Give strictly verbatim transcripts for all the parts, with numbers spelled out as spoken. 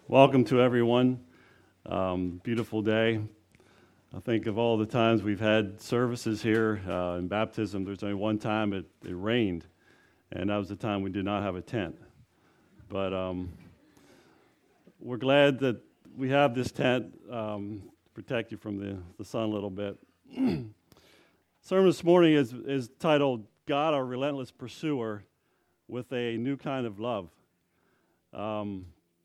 Welcome to everyone. Um, beautiful day. I think of all the times we've had services here uh, in baptism, there's only one time it, it rained, and that was the time we did not have a tent. But um, we're glad that we have this tent um, to protect you from the, the sun a little bit. Sermon this morning is, is titled, God, Our Relentless Pursuer, with a New Kind of Love. Um,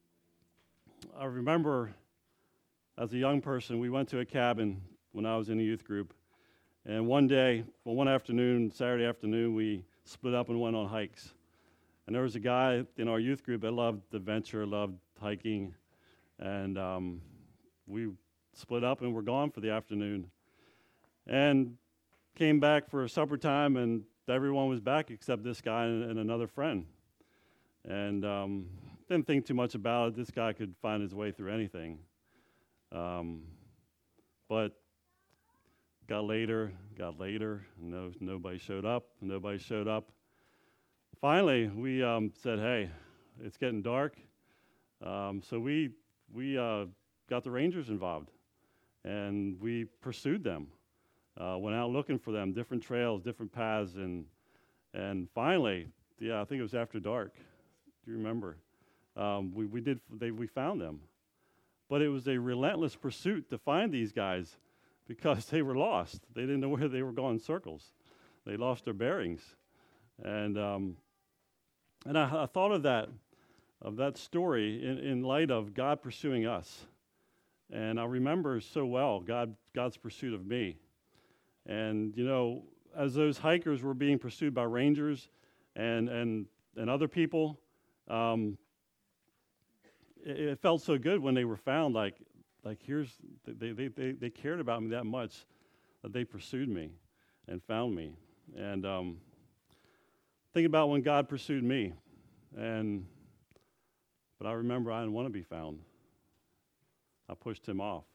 I remember as a young person, we went to a cabin when I was in a youth group. And one day, well, one afternoon, Saturday afternoon, we split up and went on hikes. And there was a guy in our youth group that loved adventure, loved hiking. And um, we split up and were gone for the afternoon. And came back for supper time, and everyone was back except this guy and, and another friend. And um, didn't think too much about it. This guy could find his way through anything. Um, but got later, got later, no, nobody showed up, nobody showed up. Finally, we um, said, hey, it's getting dark. Um, so we we uh, got the Rangers involved, and we pursued them. Uh, went out looking for them, different trails, different paths, and and finally, yeah, I think it was after dark. Do you remember? Um, we we did they we found them, but it was a relentless pursuit to find these guys because they were lost. They didn't know where they were going in circles. They lost their bearings, and um, and I, I thought of that of that story in, in light of God pursuing us, and I remember so well God God's pursuit of me, and you know as those hikers were being pursued by rangers and and and other people. Um, it, it felt so good when they were found. Like, like here's they, they they they cared about me that much that they pursued me and found me. And um, think about when God pursued me, and but I remember I didn't want to be found. I pushed him off,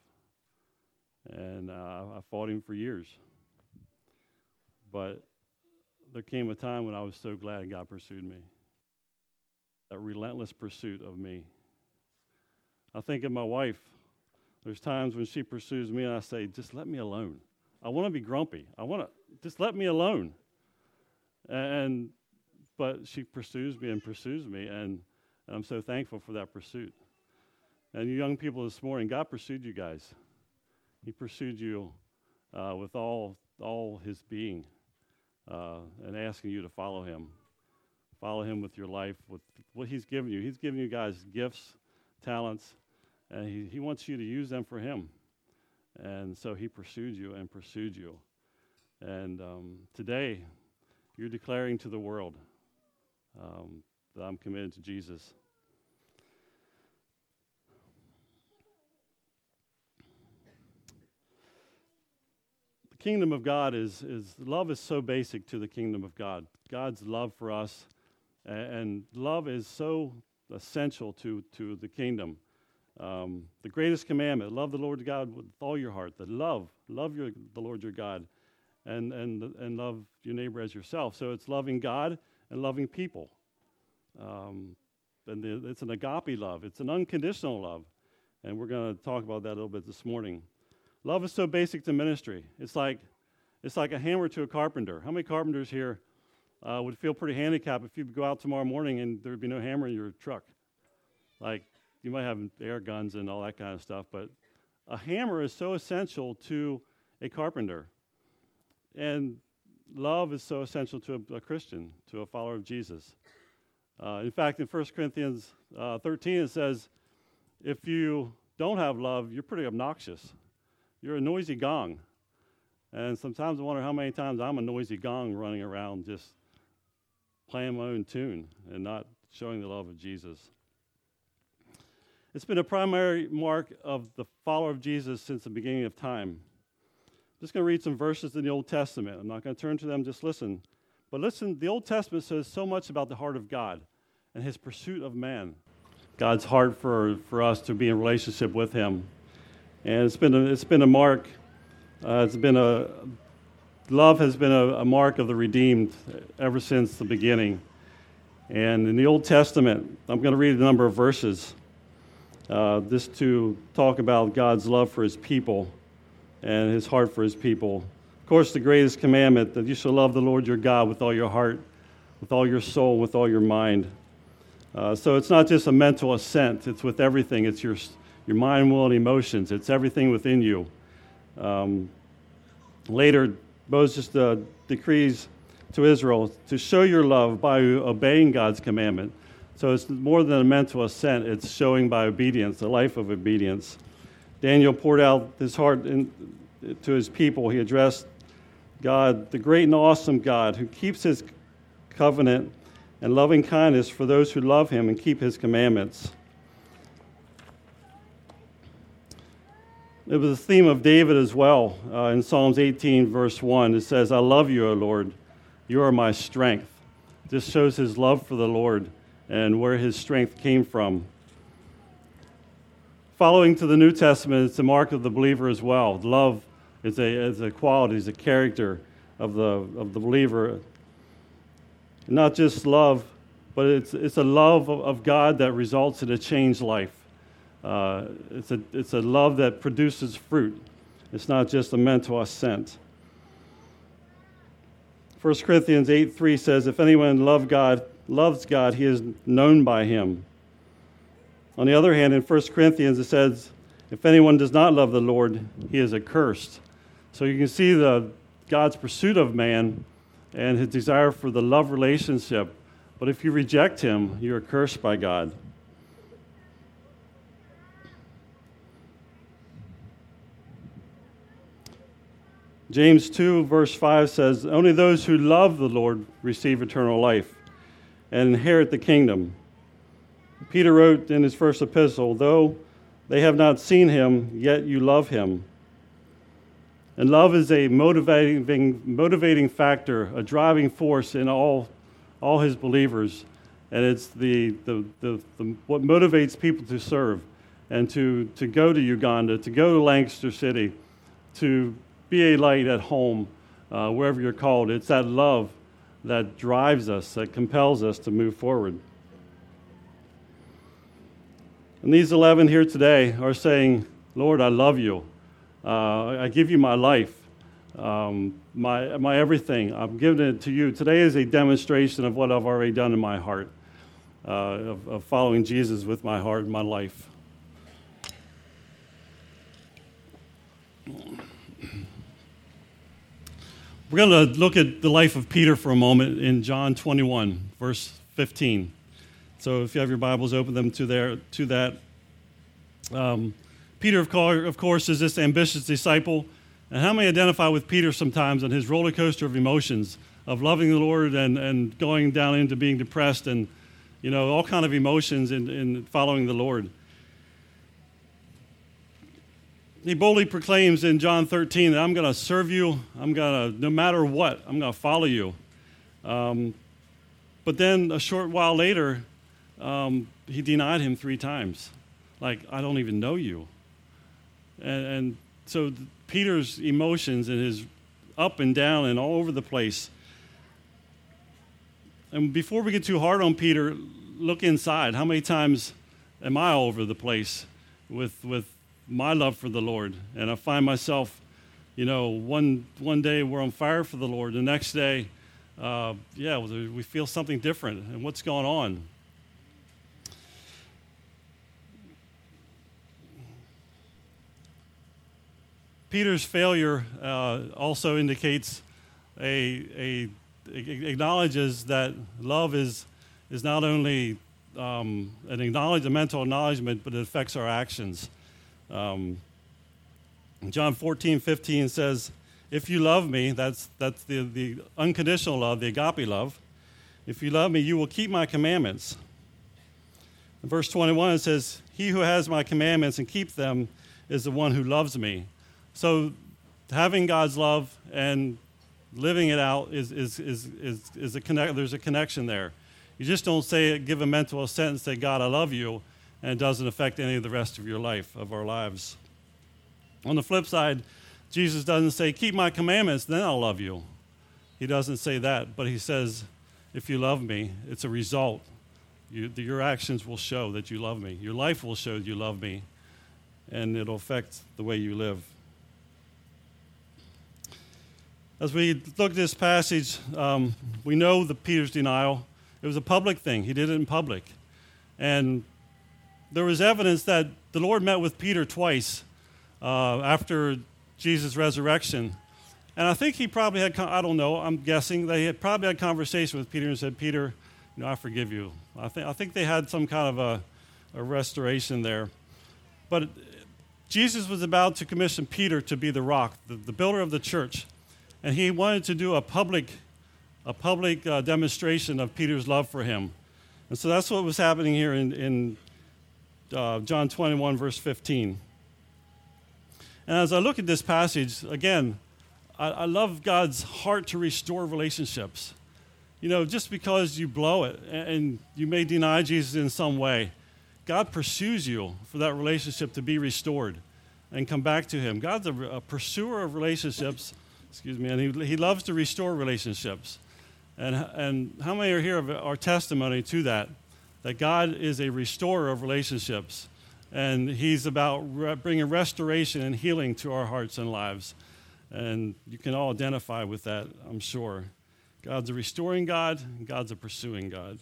and uh, I fought him for years. But there came a time when I was so glad God pursued me. That relentless pursuit of me. I think of my wife. There's times when she pursues me and I say, just let me alone. I want to be grumpy. I want to, just let me alone. And, but she pursues me and pursues me, and, and I'm so thankful for that pursuit. And you young people this morning, God pursued you guys. He pursued you uh, with all, all his being uh, and asking you to follow him. Follow him with your life, with what he's given you. He's given you guys gifts, talents, and he, he wants you to use them for him. And so he pursued you and pursued you. And um, today, you're declaring to the world um, that I'm committed to Jesus. The kingdom of God is, is, love is so basic to the kingdom of God. God's love for us. And love is so essential to, to the kingdom. Um, the greatest commandment, love the Lord God with all your heart. The love, love your, the Lord your God, and, and, and love your neighbor as yourself. So it's loving God and loving people. Um, and the, it's an agape love. It's an unconditional love. And we're going to talk about that a little bit this morning. Love is so basic to ministry. It's like, it's like a hammer to a carpenter. How many carpenters here Uh, would feel pretty handicapped if you go out tomorrow morning and there would be no hammer in your truck? Like, you might have air guns and all that kind of stuff, but a hammer is so essential to a carpenter. And love is so essential to a, a Christian, to a follower of Jesus. Uh, in fact, in First Corinthians uh, thirteen, it says, if you don't have love, you're pretty obnoxious. You're a noisy gong. And sometimes I wonder how many times I'm a noisy gong running around just playing my own tune and not showing the love of Jesus. It's been a primary mark of the follower of Jesus since the beginning of time. I'm just going to read some verses in the Old Testament. I'm not going to turn to them, just listen. But listen, the Old Testament says so much about the heart of God and his pursuit of man. God's heart for, for us to be in relationship with him. And it's been a, it's been a mark, uh, it's been a Love has been a, a mark of the redeemed ever since the beginning. And in the Old Testament, I'm going to read a number of verses. uh, just to talk about God's love for his people and his heart for his people. Of course, the greatest commandment, that you shall love the Lord your God with all your heart, with all your soul, with all your mind. Uh, so it's not just a mental assent, it's with everything. It's your, your mind, will, and emotions. It's everything within you. Um, later, Moses uh, decrees to Israel to show your love by obeying God's commandment. So it's more than a mental assent, it's showing by obedience, a life of obedience. Daniel poured out his heart in, to his people. He addressed God, the great and awesome God, who keeps his covenant and loving kindness for those who love him and keep his commandments. It was the theme of David as well. Uh, in Psalms eighteen, verse one, it says, I love you, O Lord. You are my strength. This shows his love for the Lord and where his strength came from. Following to the New Testament, it's a mark of the believer as well. Love is a, is a quality, is a character of the, of the believer. Not just love, but it's, it's a love of, of God that results in a changed life. Uh, it's, a, it's a love that produces fruit. It's not just a mental assent. First Corinthians eight three says, if anyone love God, loves God, he is known by him. On the other hand, in First Corinthians it says, if anyone does not love the Lord, he is accursed. So you can see the God's pursuit of man and his desire for the love relationship. But if you reject him, you are cursed by God. James two, verse five says, only those who love the Lord receive eternal life and inherit the kingdom. Peter wrote in his first epistle, though they have not seen him, yet you love him. And love is a motivating, motivating factor, a driving force in all, all his believers. And it's the, the, the, the what motivates people to serve and to, to go to Uganda, to go to Lancaster City, to be a light at home, uh, wherever you're called. It's that love that drives us, that compels us to move forward. And these eleven here today are saying, Lord, I love you. Uh, I give you my life, um, my, my everything. I'm giving it to you. Today is a demonstration of what I've already done in my heart, uh, of, of following Jesus with my heart and my life. We're going to look at the life of Peter for a moment in John twenty-one, verse fifteen. So if you have your Bibles, open them to there to that. Um, Peter, of course, of course, is this ambitious disciple. And how many identify with Peter sometimes on his roller coaster of emotions, of loving the Lord and, and going down into being depressed and, you know, all kind of emotions in, in following the Lord. He boldly proclaims in John thirteen that I'm going to serve you. I'm going to, no matter what, I'm going to follow you. Um, but then a short while later, um, he denied him three times. Like, I don't even know you. And, and so Peter's emotions and his up and down and all over the place. And before we get too hard on Peter, look inside. How many times am I all over the place with with my love for the Lord? And I find myself, you know, one one day we're on fire for the Lord. The next day, uh, yeah, we feel something different. And what's going on? Peter's failure uh, also indicates a, a, a acknowledges that love is is not only um, an acknowledge a mental acknowledgement, but it affects our actions. Um, John fourteen fifteen says, "If you love me," that's that's the the unconditional love, the agape love. "If you love me, you will keep my commandments." In verse twenty-one, it says, "He who has my commandments and keeps them is the one who loves me." So having God's love and living it out is is is is, is a connect. There's a connection there. You just don't say it, give a mental assent and say, "God, I love you," and it doesn't affect any of the rest of your life, of our lives. On the flip side, Jesus doesn't say, "Keep my commandments, then I'll love you." He doesn't say that, but he says, "If you love me," it's a result. You, your actions will show that you love me. Your life will show you love me, and it'll affect the way you live. As we look at this passage, um, we know the Peter's denial. It was a public thing. He did it in public. And there was evidence that the Lord met with Peter twice uh, after Jesus' resurrection. And I think he probably had, I don't know, I'm guessing, they had probably had conversation with Peter and said, Peter, you know, I forgive you. I think I think they had some kind of a, a restoration there. But Jesus was about to commission Peter to be the rock, the, the builder of the church. And he wanted to do a public, a public uh, demonstration of Peter's love for him. And so that's what was happening here in, in uh, John twenty-one, verse fifteen. And as I look at this passage, again, I, I love God's heart to restore relationships. You know, just because you blow it and you may deny Jesus in some way, God pursues you for that relationship to be restored and come back to him. God's a, a pursuer of relationships. Excuse me, and he, he loves to restore relationships. And, and how many are here of our testimony to that? That God is a restorer of relationships. And he's about re- bringing restoration and healing to our hearts and lives. And you can all identify with that, I'm sure. God's a restoring God, and God's a pursuing God.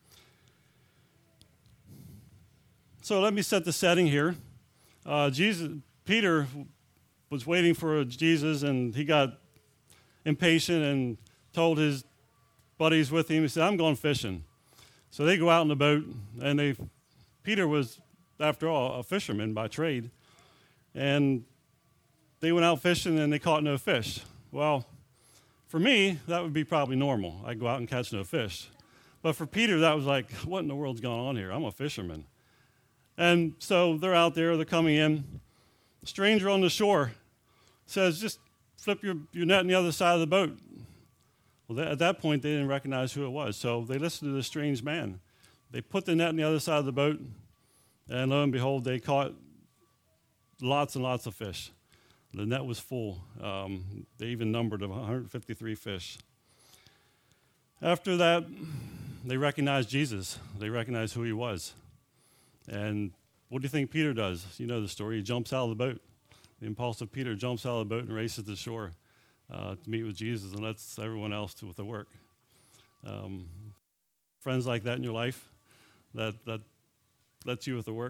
So let me set the setting here. Uh, Jesus, Peter was waiting for Jesus, and he got impatient and told his buddies with him, he said, I'm going fishing. So they go out in the boat, and they, Peter was, after all, a fisherman by trade, and they went out fishing, and they caught no fish. Well, for me, that would be probably normal. I'd go out and catch no fish. But for Peter, that was like, what in the world's going on here? I'm a fisherman. And so they're out there, they're coming in. A stranger on the shore says, just flip your, your net on the other side of the boat. Well, th- at that point, they didn't recognize who it was. So they listened to this strange man. They put the net on the other side of the boat, and lo and behold, they caught lots and lots of fish. The net was full. Um, they even numbered of one hundred fifty-three fish. After that, they recognized Jesus. They recognized who he was. And what do you think Peter does? You know the story. He jumps out of the boat. The impulsive Peter jumps out of the boat and races to shore uh, to meet with Jesus and lets everyone else do the work. Um, friends like that in your life that, that lets you with the work.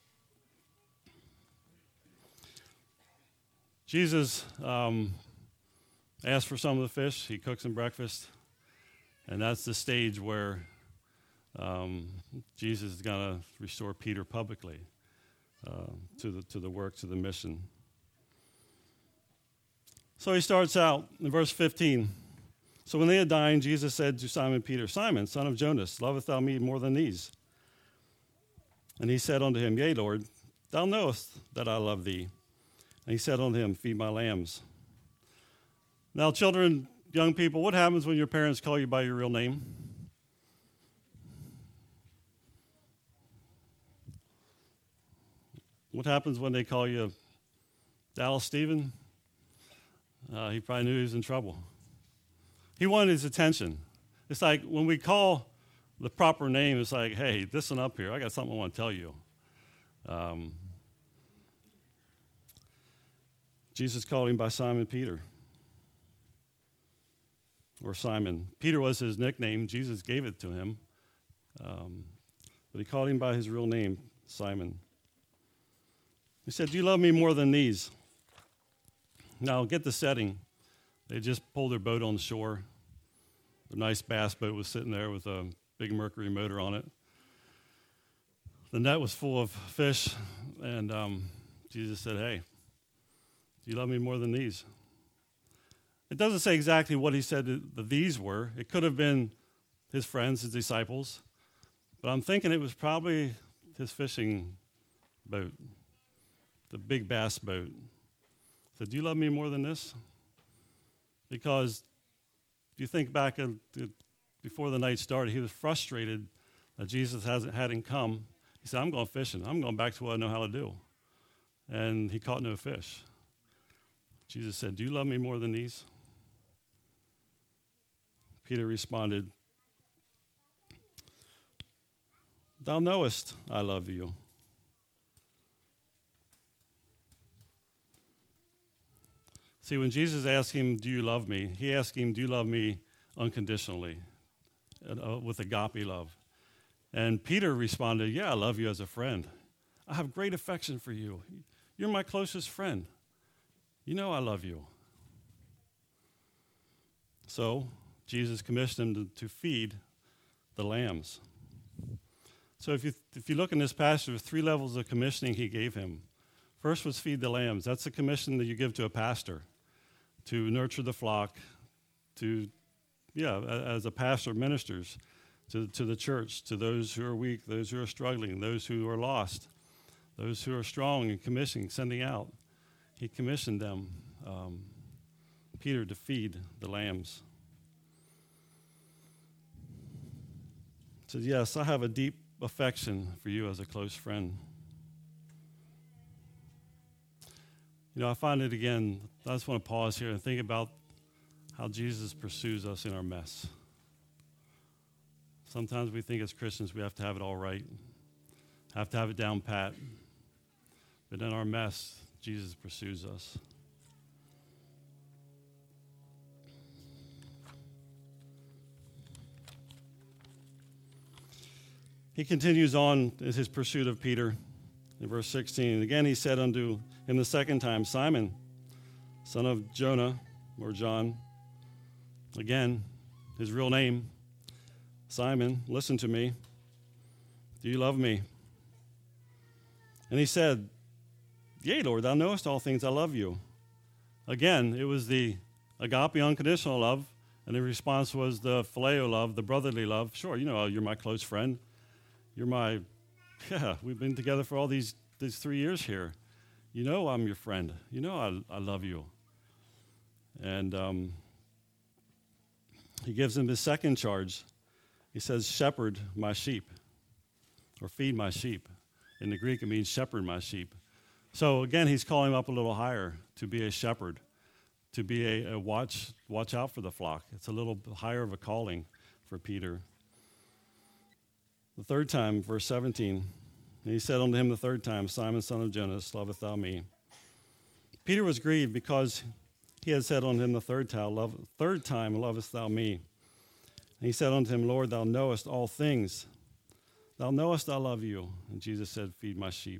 Jesus um, asked for some of the fish. He cooks him breakfast. And that's the stage where um, Jesus is going to restore Peter publicly uh, to the to the work, to the mission. So he starts out in verse fifteen. So when they had dined, Jesus said to Simon Peter, Simon, son of Jonas, lovest thou me more than these? And he said unto him, Yea, Lord, thou knowest that I love thee. And he said unto him, Feed my lambs. Now, children, young people, what happens when your parents call you by your real name? What happens when they call you Dallas Stephen? Uh, he probably knew he was in trouble. He wanted his attention. It's like when we call the proper name, it's like, hey, listen up here. I got something I want to tell you. Um, Jesus called him by Simon Peter. Or Simon. Peter was his nickname. Jesus gave it to him. Um, but he called him by his real name, Simon. He said, do you love me more than these? Now, get the setting. They just pulled their boat on the shore. The nice bass boat was sitting there with a big Mercury motor on it. The net was full of fish, and um, Jesus said, hey, do you love me more than these? It doesn't say exactly what he said that these were. It could have been his friends, his disciples. But I'm thinking it was probably his fishing boat, the big bass boat. He said, do you love me more than this? Because if you think back uh, before the night started, he was frustrated that Jesus hasn't hadn't come. He said, I'm going fishing. I'm going back to what I know how to do. And he caught no fish. Jesus said, do you love me more than these? Peter responded, thou knowest I love you. See, when Jesus asked him, do you love me? He asked him, do you love me unconditionally, uh, with agape love? And Peter responded, yeah, I love you as a friend. I have great affection for you. You're my closest friend. You know I love you. So Jesus commissioned him to, to feed the lambs. So if you if you look in this passage, there's three levels of commissioning he gave him. First was feed the lambs. That's the commission that you give to a pastor, to nurture the flock, to, yeah, as a pastor ministers to, to the church, to those who are weak, those who are struggling, those who are lost, those who are strong and commissioning, sending out. He commissioned them, um, Peter, to feed the lambs. He said, yes, I have a deep affection for you as a close friend. You know, I find it again, I just want to pause here and think about how Jesus pursues us in our mess. Sometimes we think as Christians we have to have it all right, have to have it down pat. But in our mess, Jesus pursues us. He continues on in his pursuit of Peter in verse sixteen. And again he said unto him the second time, Simon, son of Jonah, or John. Again, his real name, Simon, listen to me. Do you love me? And he said, yea, Lord, thou knowest all things, I love you. Again, it was the agape unconditional love, and the response was the phileo love, the brotherly love. Sure, you know, you're my close friend. You're my, yeah, we've been together for all these, these three years here. You know I'm your friend. You know I, I love you. And um, he gives him his second charge. He says, shepherd my sheep, or feed my sheep. In the Greek, it means shepherd my sheep. So again, he's calling him up a little higher to be a shepherd, to be a, a watch, watch out for the flock. It's a little higher of a calling for Peter. The third time, verse seventeen, and he said unto him the third time, Simon, son of Jonas, lovest thou me? Peter was grieved because he had said unto him the third time, Love, third time, lovest thou me? And he said unto him, Lord, thou knowest all things. Thou knowest I love you. And Jesus said, feed my sheep.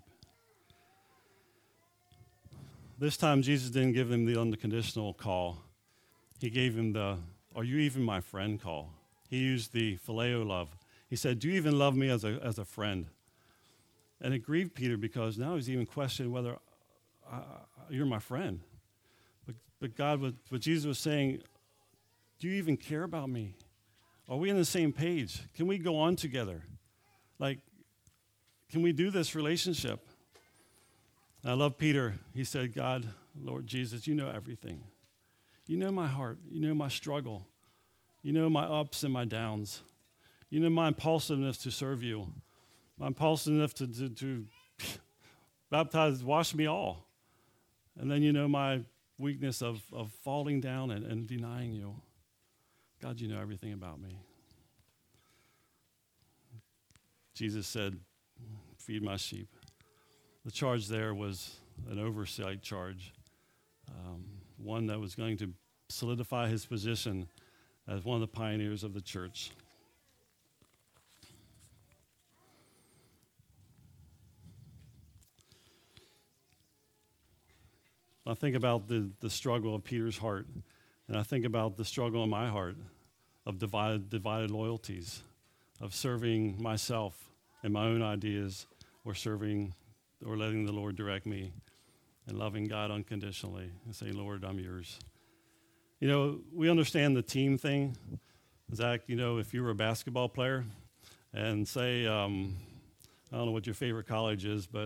This time, Jesus didn't give him the unconditional call. He gave him the, are you even my friend call? He used the phileo love. He said, do you even love me as a as a friend? And it grieved Peter because now he's even questioning whether uh, you're my friend. But, but God, what, what Jesus was saying, do you even care about me? Are we on the same page? Can we go on together? Like, can we do this relationship? And I love Peter. He said, God, Lord Jesus, you know everything. You know my heart. You know my struggle. You know my ups and my downs. You know my impulsiveness to serve you. My impulsiveness to, to, to baptize, wash me all. And then you know my weakness of, of falling down and, and denying you. God, you know everything about me. Jesus said, feed my sheep. The charge there was an oversight charge, um, one that was going to solidify his position as one of the pioneers of the church. I think about the, the struggle of Peter's heart, and I think about the struggle in my heart of divided, divided loyalties, of serving myself and my own ideas, or serving or letting the Lord direct me, and loving God unconditionally and saying, Lord, I'm yours. You know, we understand the team thing. Zach, you know, if you were a basketball player and say, um, I don't know what your favorite college is, but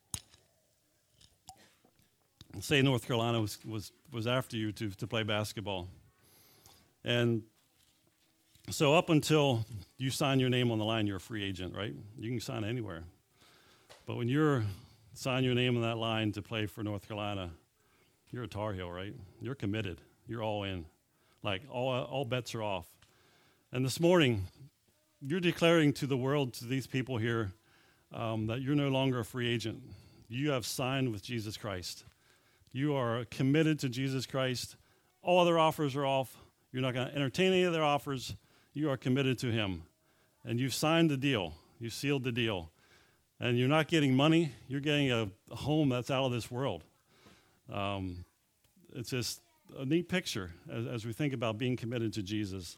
say North Carolina was, was, was after you to, to play basketball. And so up until you sign your name on the line, you're a free agent, right? You can sign anywhere. But when you're sign your name on that line to play for North Carolina, you're a Tar Heel, right? You're committed. You're all in. Like, all all bets are off. And this morning, you're declaring to the world, to these people here, um, that you're no longer a free agent. You have signed with Jesus Christ. You are committed to Jesus Christ. All other offers are off. You're not going to entertain any other offers. You are committed to him. And you've signed the deal. You've sealed the deal. And you're not getting money. You're getting a, a home that's out of this world. Um, it's just a neat picture as, as we think about being committed to Jesus.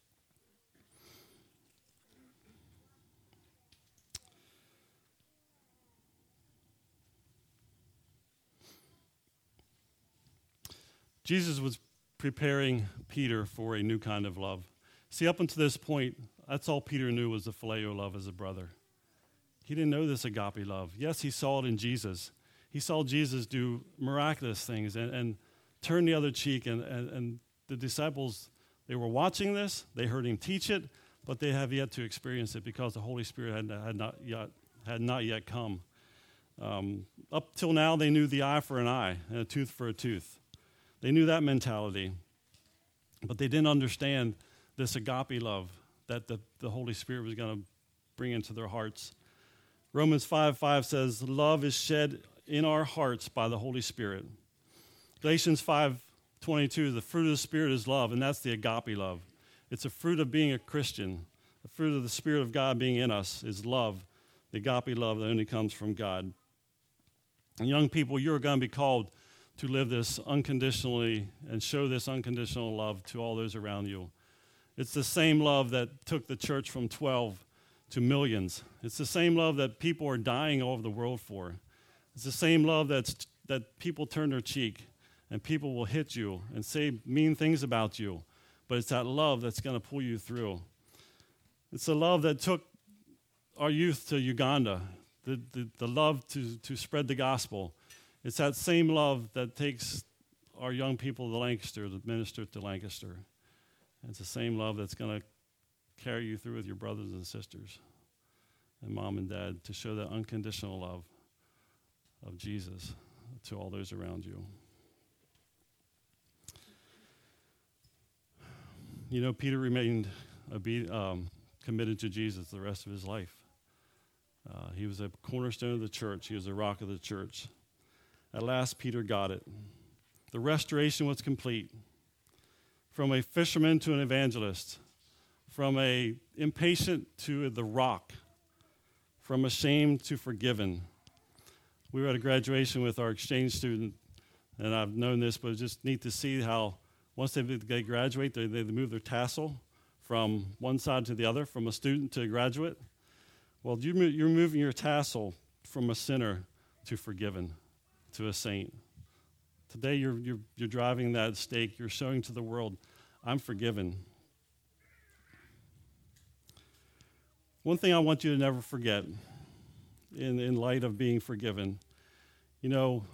Jesus was preparing Peter for a new kind of love. See, up until this point, that's all Peter knew was the phileo love as a brother. He didn't know this agape love. Yes, he saw it in Jesus. He saw Jesus do miraculous things and, and turn the other cheek. And, and, and the disciples, they were watching this. They heard him teach it, but they have yet to experience it because the Holy Spirit had, had, not, yet, had not yet come. Um, up till now, they knew the eye for an eye and a tooth for a tooth. They knew that mentality, but they didn't understand this agape love that the, the Holy Spirit was going to bring into their hearts. Romans five five says, love is shed in our hearts by the Holy Spirit. Galatians five twenty-two, the fruit of the Spirit is love, and that's the agape love. It's a fruit of being a Christian. The fruit of the Spirit of God being in us is love, the agape love that only comes from God. And young people, you're going to be called to live this unconditionally and show this unconditional love to all those around you. It's the same love that took the church from twelve to millions. It's the same love that people are dying all over the world for. It's the same love that's, that people turn their cheek and people will hit you and say mean things about you. But it's that love that's going to pull you through. It's the love that took our youth to Uganda, the, the, the love to, to spread the gospel. It's that same love that takes our young people to Lancaster, to minister to Lancaster. And it's the same love that's going to carry you through with your brothers and sisters and mom and dad to show that unconditional love of Jesus to all those around you. You know, Peter remained obe- um, committed to Jesus the rest of his life. Uh, he was a cornerstone of the church. He was a rock of the church. At last, Peter got it. The restoration was complete. From a fisherman to an evangelist, from a impatient to the rock, from ashamed to forgiven. We were at a graduation with our exchange student, and I've known this, but it's just neat to see how once they, they graduate, they, they move their tassel from one side to the other, from a student to a graduate. Well, you, you're moving your tassel from a sinner to forgiven, to a saint. Today you're, you're, you're driving that stake. You're showing to the world, I'm forgiven. One thing I want you to never forget in, in light of being forgiven, you know,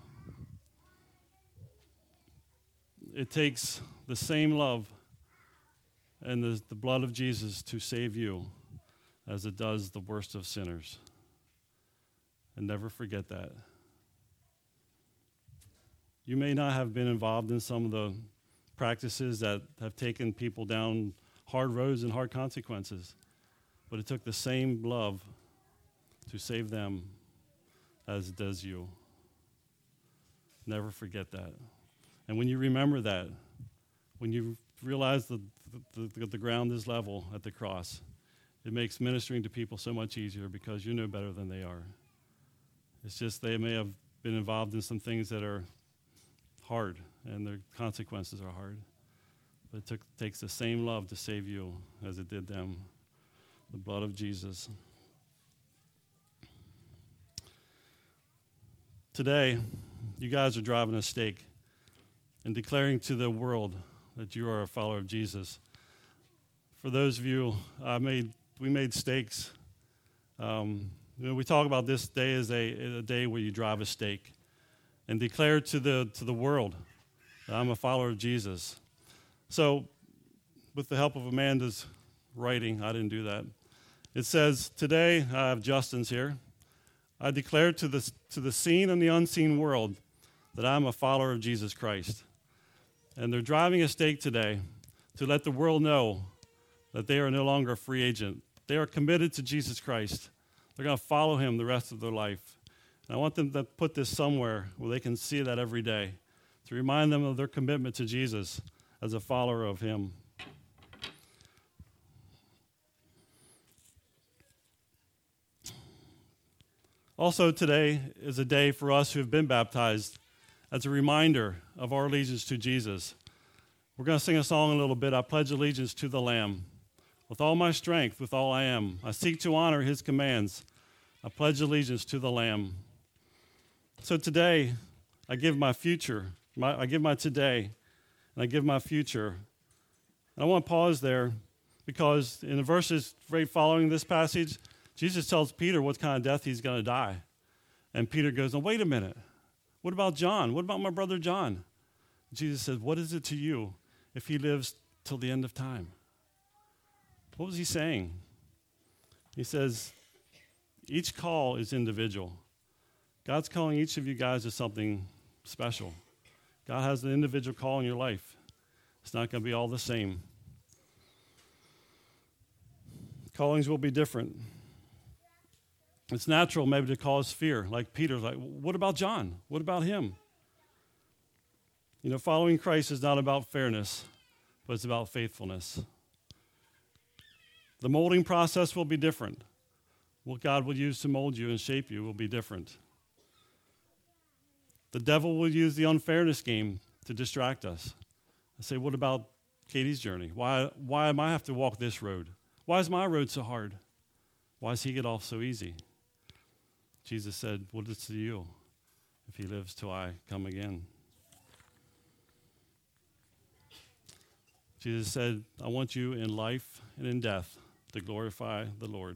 it takes the same love and the, the blood of Jesus to save you as it does the worst of sinners. And never forget that. You may not have been involved in some of the practices that have taken people down hard roads and hard consequences, but it took the same love to save them as it does you. Never forget that. And when you remember that, when you realize that the, the, the ground is level at the cross, it makes ministering to people so much easier because you know better than they are. It's just they may have been involved in some things that are hard, and their consequences are hard. But it took, takes the same love to save you as it did them, the blood of Jesus. Today, you guys are driving a stake and declaring to the world that you are a follower of Jesus. For those of you, I made we made stakes. Um, you know, we talk about this day as a, a day where you drive a stake and declare to the to the world that I'm a follower of Jesus. So, with the help of Amanda's writing, I didn't do that. It says, today, I have Justin's here. I declare to the to the seen and the unseen world that I'm a follower of Jesus Christ. And they're driving a stake today to let the world know that they are no longer a free agent, They are committed to Jesus Christ. They're going to follow him the rest of their life. And I want them to put this somewhere where they can see that every day, to remind them of their commitment to Jesus as a follower of him. Also, today is a day for us who have been baptized as a reminder of our allegiance to Jesus. We're going to sing a song in a little bit. I pledge allegiance to the Lamb. With all my strength, with all I am, I seek to honor his commands. I pledge allegiance to the Lamb. So today, I give my future, my, I give my today, and I give my future. And I want to pause there because in the verses right following this passage, Jesus tells Peter what kind of death he's going to die. And Peter goes, oh, wait a minute. What about John? What about my brother John? Jesus says, what is it to you if he lives till the end of time? What was he saying? He says, each call is individual. God's calling each of you guys to something special. God has an individual call in your life. It's not going to be all the same. Callings will be different. It's natural maybe to cause fear, like Peter's like, what about John? What about him? You know, following Christ is not about fairness, but it's about faithfulness. The molding process will be different. What God will use to mold you and shape you will be different. The devil will use the unfairness game to distract us. I say, what about Katie's journey? Why, why am I have to walk this road? Why is my road so hard? Why does he get off so easy? Jesus said, what is to you if he lives till I come again? Jesus said, I want you in life and in death to glorify the Lord.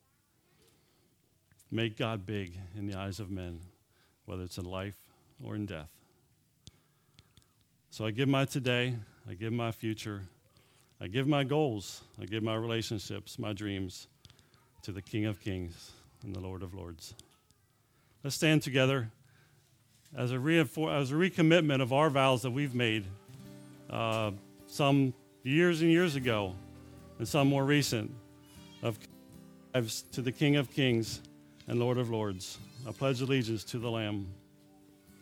Make God big in the eyes of men, whether it's in life or in death. So I give my today, I give my future, I give my goals, I give my relationships, my dreams to the King of Kings and the Lord of Lords. Let's stand together as a, reinfor- as a recommitment of our vows that we've made uh, some years and years ago and some more recent of lives to the King of Kings and Lord of Lords. I pledge allegiance to the Lamb.